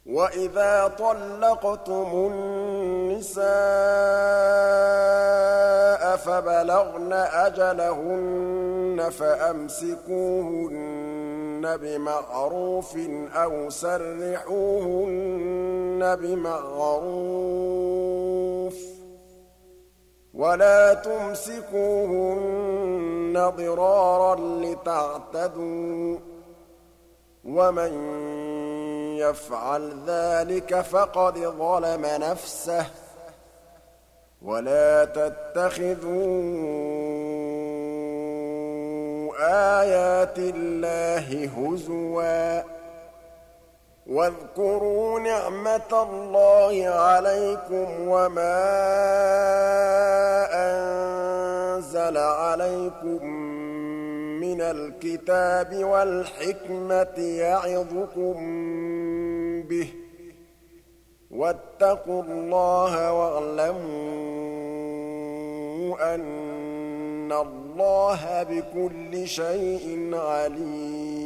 وَإِذَا طَلَّقْتُمُ النِّسَاءَ فَبَلَغْنَ أَجَلَهُنَّ فَأَمْسِكُوهُنَّ بِمَعْرُوفٍ أَوْ سَرِّحُوهُنَّ بِمَعْرُوفٍ ۚ وَلَا تُمْسِكُوهُنَّ ضِرَارًا لِّتَعْتَدُوا ۚ وَمَن يَفْعَلْ ذَٰلِكَ فَقَدْ ظَلَمَ نَفْسَهُ ۚ وَلَا تَتَّخِذُوا آيَاتِ اللَّهِ هُزُوًا ۚ وَاذْكُرُوا نِعْمَةَ اللَّهِ عَلَيْكُمْ وَمَا أَنزَلَ عَلَيْكُم مِّنَ الْكِتَابِ وَالْحِكْمَةِ يَعِظُكُم بِهِ ۚ وَاتَّقُوا اللَّهَ وَاعْلَمُوا أَنَّ اللَّهَ بِكُلِّ شَيْءٍ عَلِيمٌ.